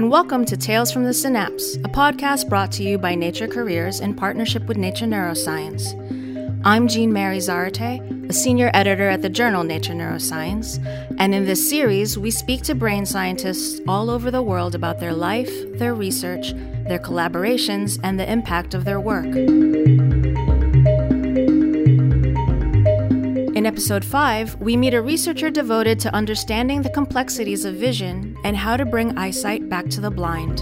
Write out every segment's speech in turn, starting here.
and welcome to Tales from the Synapse, a podcast brought to you by Nature Careers in partnership with Nature Neuroscience. I'm Jean Mary Zarate, a senior editor at the journal Nature Neuroscience, and in this series, we speak to brain scientists all over the world about their life, their research, their collaborations, and the impact of their work. In episode 5, we meet a researcher devoted to understanding the complexities of vision and how to bring eyesight back to the blind.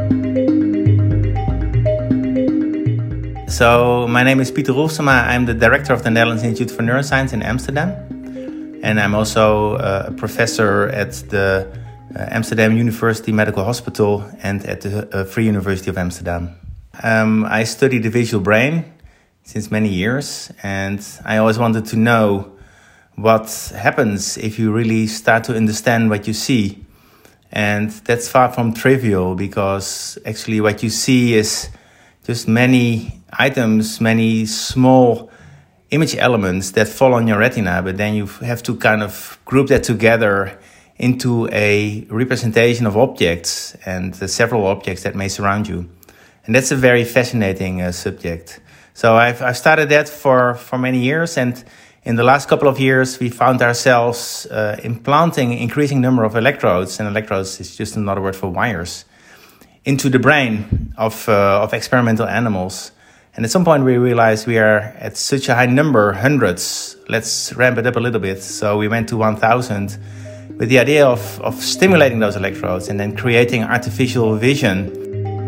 So, my name is Pieter Roelsema. I'm the director of the Netherlands Institute for Neuroscience in Amsterdam. And I'm also a professor at the Amsterdam University Medical Hospital and at the Free University of Amsterdam. I study the visual brain since many years, and I always wanted to know what happens if you really start to understand what you see. And that's far from trivial, because actually what you see is just many items, many small image elements that fall on your retina, but then you have to kind of group that together into a representation of objects and the several objects that may surround you. And that's a very fascinating subject. So I've started that for many years, and in the last couple of years we found ourselves implanting an increasing number of electrodes, and electrodes is just another word for wires, into the brain of experimental animals. And at some point we realized we are at such a high number, hundreds, let's ramp it up a little bit. So we went to 1,000 with the idea of stimulating those electrodes and then creating artificial vision.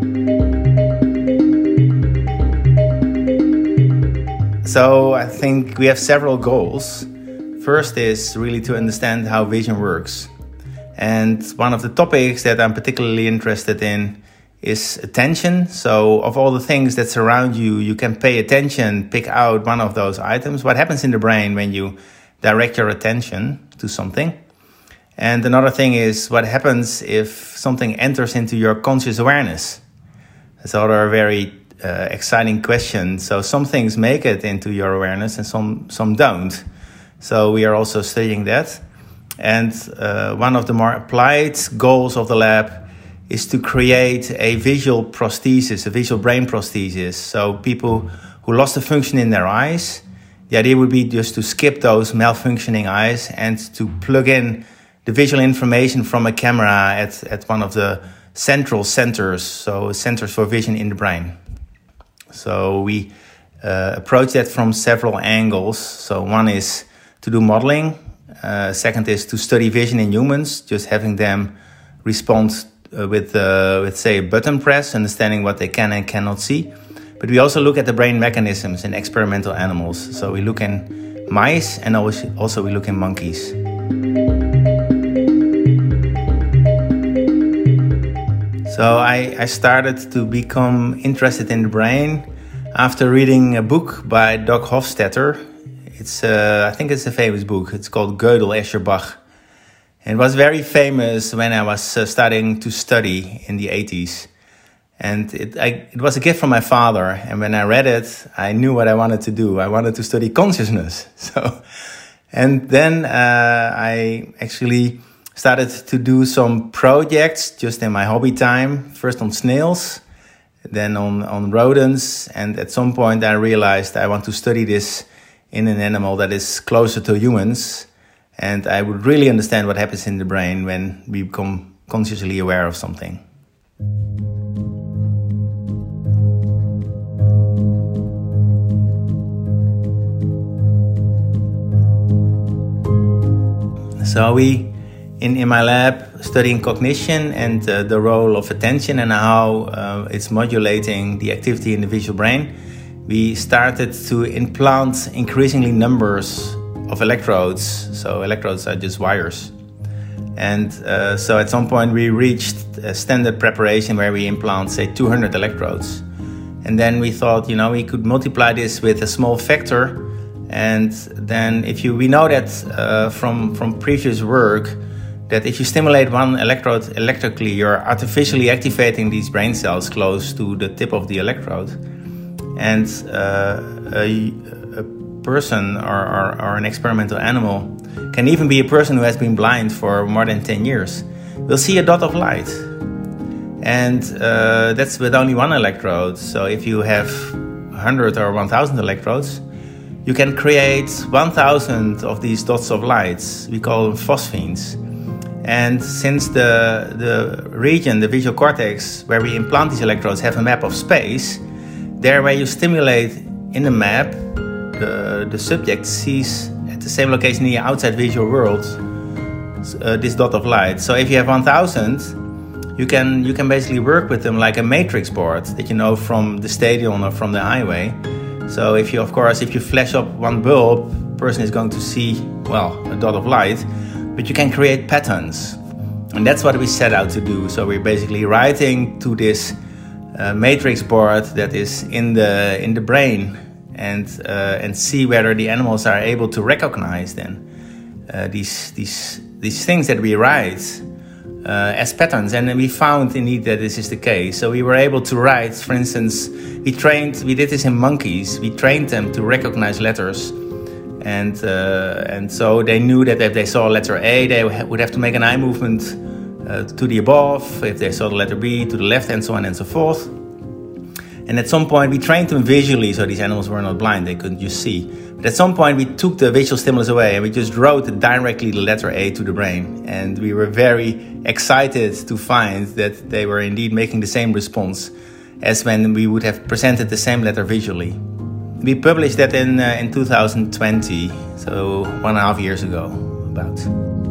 So I think we have several goals. First is really to understand how vision works. And one of the topics that I'm particularly interested in is attention. So of all the things that surround you, you can pay attention, pick out one of those items. What happens in the brain when you direct your attention to something? And another thing is what happens if something enters into your conscious awareness? That's another very exciting question. So some things make it into your awareness and some don't. So we are also studying that. And one of the more applied goals of the lab is to create a visual prosthesis, a visual brain prosthesis. So people who lost a function in their eyes, the idea would be just to skip those malfunctioning eyes and to plug in the visual information from a camera at one of the central centers, so centers for vision in the brain. So we approach that from several angles. So one is to do modeling. Second is to study vision in humans, just having them respond with say, a button press, understanding what they can and cannot see. But we also look at the brain mechanisms in experimental animals. So we look in mice and also we look in monkeys. So I started to become interested in the brain after reading a book by Doug Hofstadter. It's I think it's a famous book. It's called Gödel, Escher, Bach. And it was very famous when I was starting to study in the 80s. And it was a gift from my father. And when I read it, I knew what I wanted to do. I wanted to study consciousness. And then I actually started to do some projects just in my hobby time, first on snails, then on rodents. And at some point I realized I want to study this in an animal that is closer to humans. And I would really understand what happens in the brain when we become consciously aware of something. So in my lab, studying cognition and the role of attention and how it's modulating the activity in the visual brain, we started to implant increasingly numbers of electrodes. So electrodes are just wires. And so at some point we reached a standard preparation where we implant, say, 200 electrodes. And then we thought, we could multiply this with a small factor. And then we know that from previous work, that if you stimulate one electrode electrically, you're artificially activating these brain cells close to the tip of the electrode. And a person or an experimental animal, can even be a person who has been blind for more than 10 years, will see a dot of light. And that's with only one electrode. So if you have 100 or 1,000 electrodes, you can create 1,000 of these dots of lights. We call them phosphenes. And since the region, the visual cortex, where we implant these electrodes, have a map of space, there where you stimulate in the map, the subject sees at the same location in the outside visual world this dot of light. So if you have 1,000, you can basically work with them like a matrix board that you know from the stadium or from the highway. So if you flash up one bulb, the person is going to see, a dot of light, but you can create patterns. And that's what we set out to do. So we're basically writing to this matrix board that is in the brain and see whether the animals are able to recognize then these things that we write as patterns. And we found indeed that this is the case. So we were able to write, for instance, we did this in monkeys. We trained them to recognize letters. And so they knew that if they saw letter A, they would have to make an eye movement to the above. If they saw the letter B, to the left, and so on and so forth. And at some point, we trained them visually, so these animals were not blind, they couldn't just see. But at some point, we took the visual stimulus away, and we just wrote directly the letter A to the brain. And we were very excited to find that they were indeed making the same response as when we would have presented the same letter visually. We published that in 2020, so 1.5 years ago, about.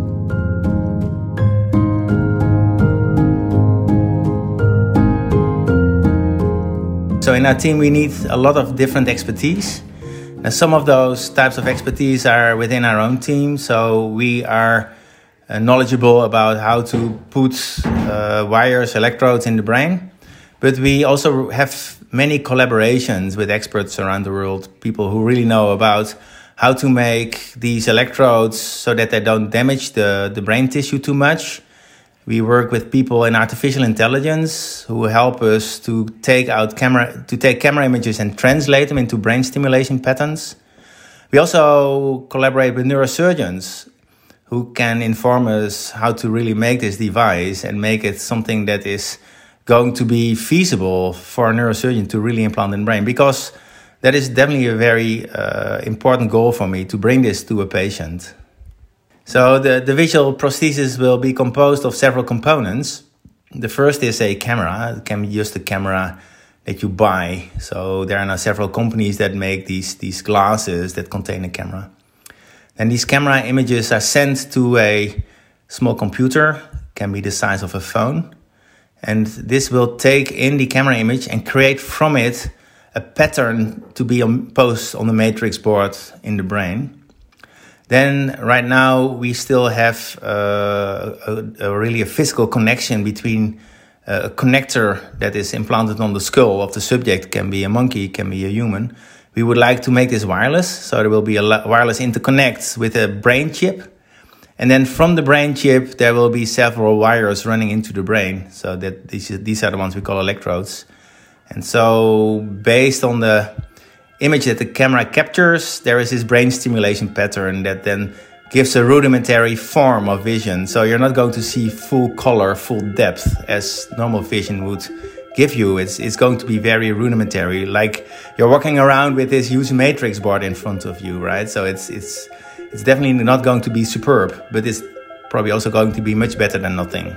So in our team, we need a lot of different expertise. Now, some of those types of expertise are within our own team. So we are knowledgeable about how to put wires, electrodes in the brain. But we also have many collaborations with experts around the world, people who really know about how to make these electrodes so that they don't damage the brain tissue too much. We work with people in artificial intelligence who help us to take camera images and translate them into brain stimulation patterns. We also collaborate with neurosurgeons who can inform us how to really make this device and make it something that is going to be feasible for a neurosurgeon to really implant in the brain, because that is definitely a very important goal for me, to bring this to a patient. So the visual prosthesis will be composed of several components. The first is a camera. It can be just a camera that you buy. So there are now several companies that make these glasses that contain a camera. And these camera images are sent to a small computer, can be the size of a phone. And this will take in the camera image and create from it a pattern to be imposed on the matrix board in the brain. Then right now we still have a physical connection between a connector that is implanted on the skull of the subject, can be a monkey, can be a human. We would like to make this wireless, so there will be a wireless interconnect with a brain chip. And then from the brain chip, there will be several wires running into the brain. So that these are the ones we call electrodes. And so based on the image that the camera captures, there is this brain stimulation pattern that then gives a rudimentary form of vision. So you're not going to see full color, full depth as normal vision would give you. It's going to be very rudimentary, like you're walking around with this huge matrix board in front of you, right? So it's definitely not going to be superb, but it's probably also going to be much better than nothing.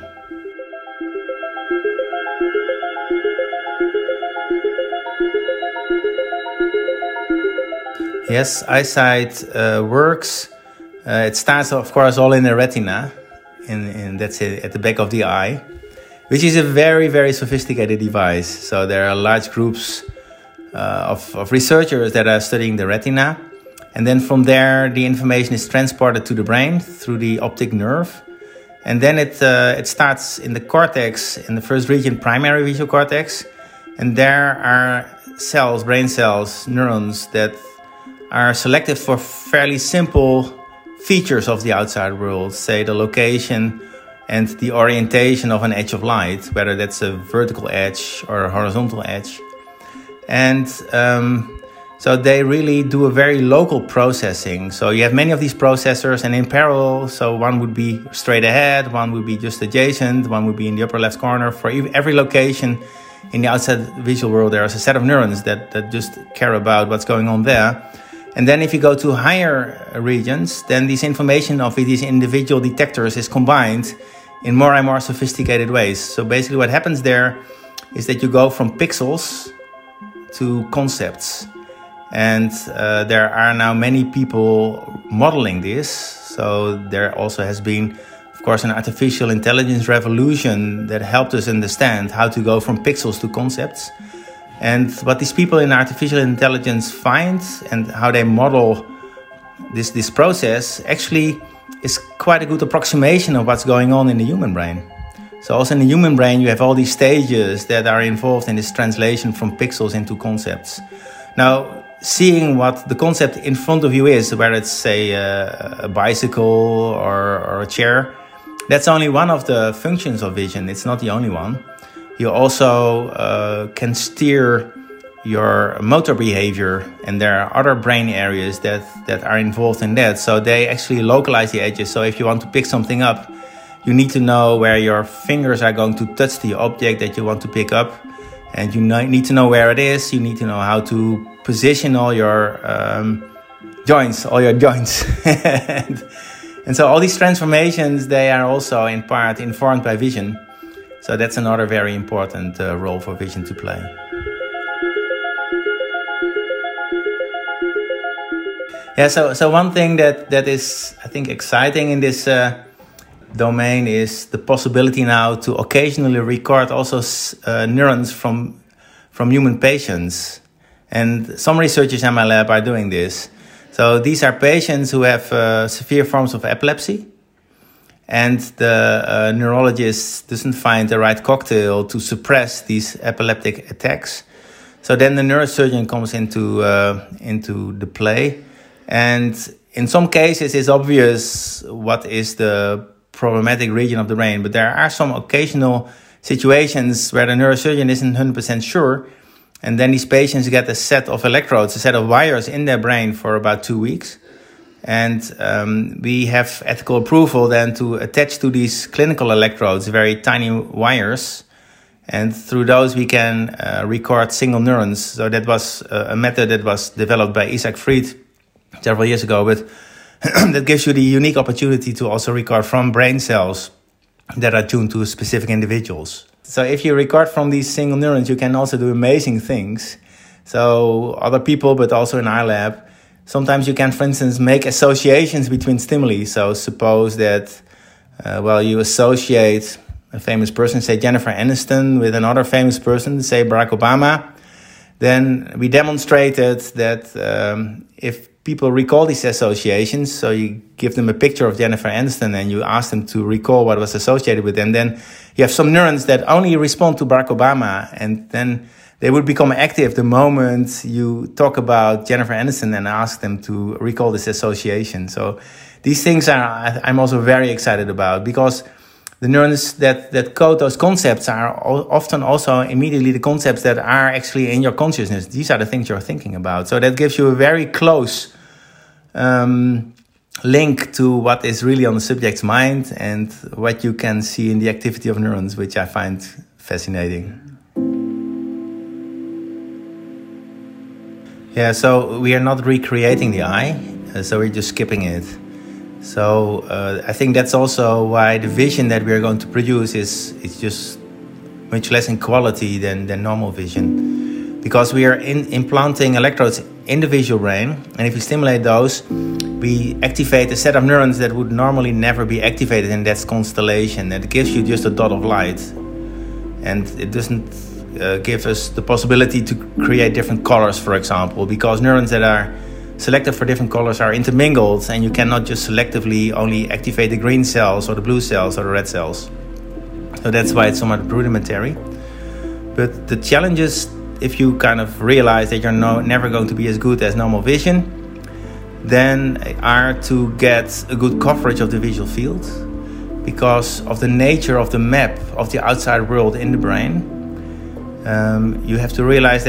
Yes, eyesight works. It starts, of course, all in the retina, and that's it, at the back of the eye, which is a very, very sophisticated device. So there are large groups of researchers that are studying the retina. And then from there, the information is transported to the brain through the optic nerve. And then it starts in the cortex, in the first region, primary visual cortex. And there are cells, brain cells, neurons that are selected for fairly simple features of the outside world, say the location and the orientation of an edge of light, whether that's a vertical edge or a horizontal edge. And So they really do a very local processing. So you have many of these processors, and in parallel, so one would be straight ahead, one would be just adjacent, one would be in the upper left corner. For every location in the outside visual world, there is a set of neurons that just care about what's going on there. And then if you go to higher regions, then this information of these individual detectors is combined in more and more sophisticated ways. So basically what happens there is that you go from pixels to concepts. And there are now many people modeling this. So there also has been, of course, an artificial intelligence revolution that helped us understand how to go from pixels to concepts. And what these people in artificial intelligence find and how they model this process actually is quite a good approximation of what's going on in the human brain. So also in the human brain, you have all these stages that are involved in this translation from pixels into concepts. Now, seeing what the concept in front of you is, whether it's, say, a bicycle or a chair, that's only one of the functions of vision. It's not the only one. You also can steer your motor behavior, and there are other brain areas that are involved in that. So they actually localize the edges. So if you want to pick something up, you need to know where your fingers are going to touch the object that you want to pick up. And you need to know where it is. You need to know how to position all your joints. And so all these transformations, they are also in part informed by vision. So that's another very important role for vision to play. Yeah, so one thing that is, I think, exciting in this domain is the possibility now to occasionally record also neurons from human patients. And some researchers in my lab are doing this. So these are patients who have severe forms of epilepsy. And the neurologist doesn't find the right cocktail to suppress these epileptic attacks. So then the neurosurgeon comes into the play. And in some cases, it's obvious what is the problematic region of the brain. But there are some occasional situations where the neurosurgeon isn't 100% sure. And then these patients get a set of electrodes, a set of wires in their brain for about 2 weeks. And we have ethical approval then to attach to these clinical electrodes very tiny wires. And through those we can record single neurons. So that was a method that was developed by Isaac Fried several years ago. But that gives you the unique opportunity to also record from brain cells that are tuned to specific individuals. So if you record from these single neurons, you can also do amazing things. So other people, but also in our lab, sometimes you can, for instance, make associations between stimuli. So suppose that, you associate a famous person, say Jennifer Aniston, with another famous person, say Barack Obama. Then we demonstrated that if people recall these associations, so you give them a picture of Jennifer Aniston and you ask them to recall what was associated with them, then you have some neurons that only respond to Barack Obama, and then they would become active the moment you talk about Jennifer Aniston and ask them to recall this association. So these things I'm also very excited about, because the neurons that code those concepts are often also immediately the concepts that are actually in your consciousness. These are the things you're thinking about. So that gives you a very close link to what is really on the subject's mind and what you can see in the activity of neurons, which I find fascinating. Yeah, so we are not recreating the eye, so we're just skipping it. So I think that's also why the vision that we are going to produce is just much less in quality than normal vision, because we are implanting electrodes in the visual brain, and if we stimulate those, we activate a set of neurons that would normally never be activated in that constellation. That gives you just a dot of light, and it doesn't give us the possibility to create different colors, for example, because neurons that are selected for different colors are intermingled, and you cannot just selectively only activate the green cells or the blue cells or the red cells. So that's why it's somewhat rudimentary. But the challenges, if you kind of realize that you're never going to be as good as normal vision, then are to get a good coverage of the visual field, because of the nature of the map of the outside world in the brain. You have to realize that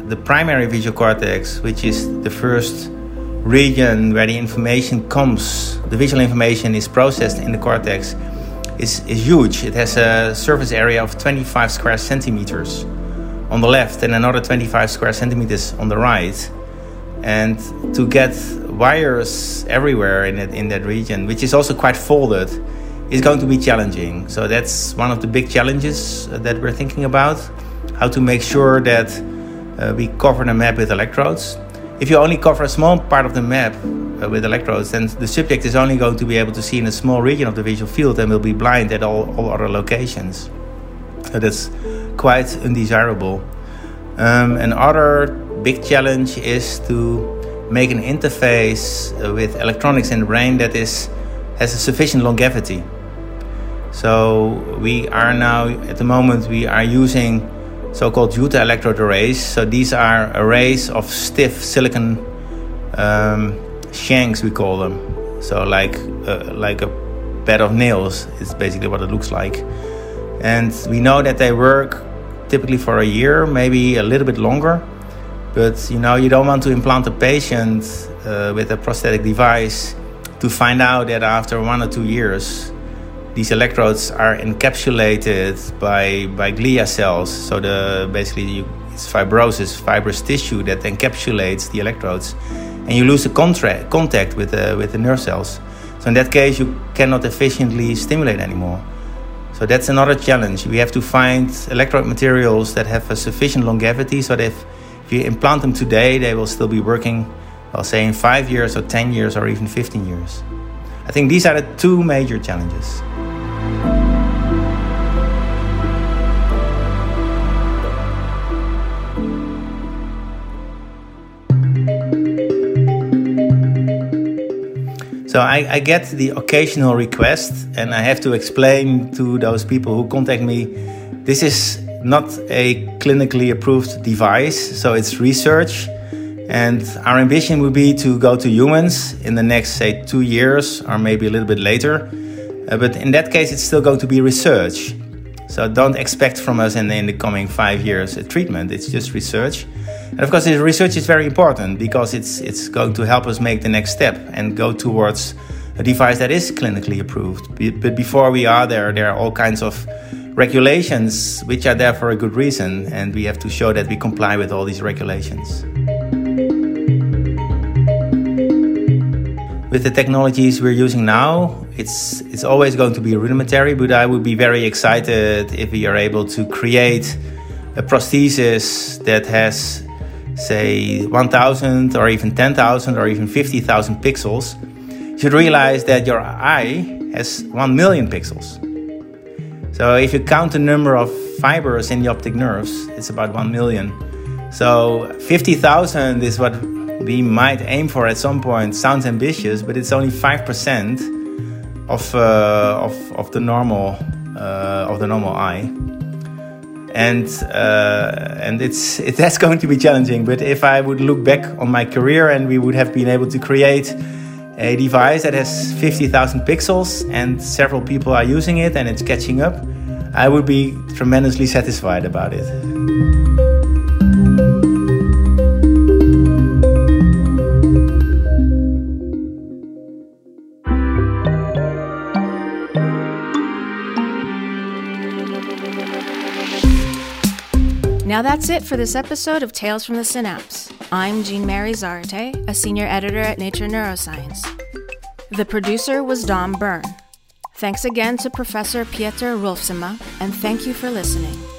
the primary visual cortex, which is the first region where the information comes, the visual information is processed in the cortex, is huge. It has a surface area of 25 square centimeters on the left and another 25 square centimeters on the right. And to get wires everywhere in that region, which is also quite folded, is going to be challenging. So that's one of the big challenges that we're thinking about, how to make sure that we cover the map with electrodes. If you only cover a small part of the map with electrodes, then the subject is only going to be able to see in a small region of the visual field and will be blind at all other locations. So that's quite undesirable. Another big challenge is to make an interface with electronics in the brain that has a sufficient longevity. So we are now, at the moment, we are using so-called Juta electrode arrays. So these are arrays of stiff silicon shanks, we call them. So like a bed of nails is basically what it looks like. And we know that they work typically for a year, maybe a little bit longer. But you don't want to implant a patient with a prosthetic device to find out that after 1 or 2 years, these electrodes are encapsulated by glia cells. So it's fibrous tissue that encapsulates the electrodes, and you lose the contact with the nerve cells. So in that case, you cannot efficiently stimulate anymore. So that's another challenge. We have to find electrode materials that have a sufficient longevity, so that if you implant them today, they will still be working, I'll say, in 5 years or 10 years or even 15 years. I think these are the two major challenges. So I get the occasional request, and I have to explain to those people who contact me, this is not a clinically approved device, so it's research. And our ambition would be to go to humans in the next, say, 2 years or maybe a little bit later. But in that case, it's still going to be research. So don't expect from us in the coming 5 years a treatment. It's just research. And of course, this research is very important because it's going to help us make the next step and go towards a device that is clinically approved. But before we are there are all kinds of regulations which are there for a good reason, and we have to show that we comply with all these regulations. With the technologies we're using now, it's always going to be rudimentary, but I would be very excited if we are able to create a prosthesis that has, say, 1,000 or even 10,000 or even 50,000 pixels. You should realize that your eye has 1 million pixels. So if you count the number of fibers in the optic nerves, it's about 1 million. So 50,000 is what we might aim for at some point. Sounds ambitious, but it's only 5% of the normal eye, and that's going to be challenging. But if I would look back on my career and we would have been able to create a device that has 50,000 pixels and several people are using it and it's catching up, I would be tremendously satisfied about it. Now that's it for this episode of Tales from the Synapse. I'm Jean-Marie Zarate, a senior editor at Nature Neuroscience. The producer was Dom Byrne. Thanks again to Professor Pieter Rolfsema, and thank you for listening.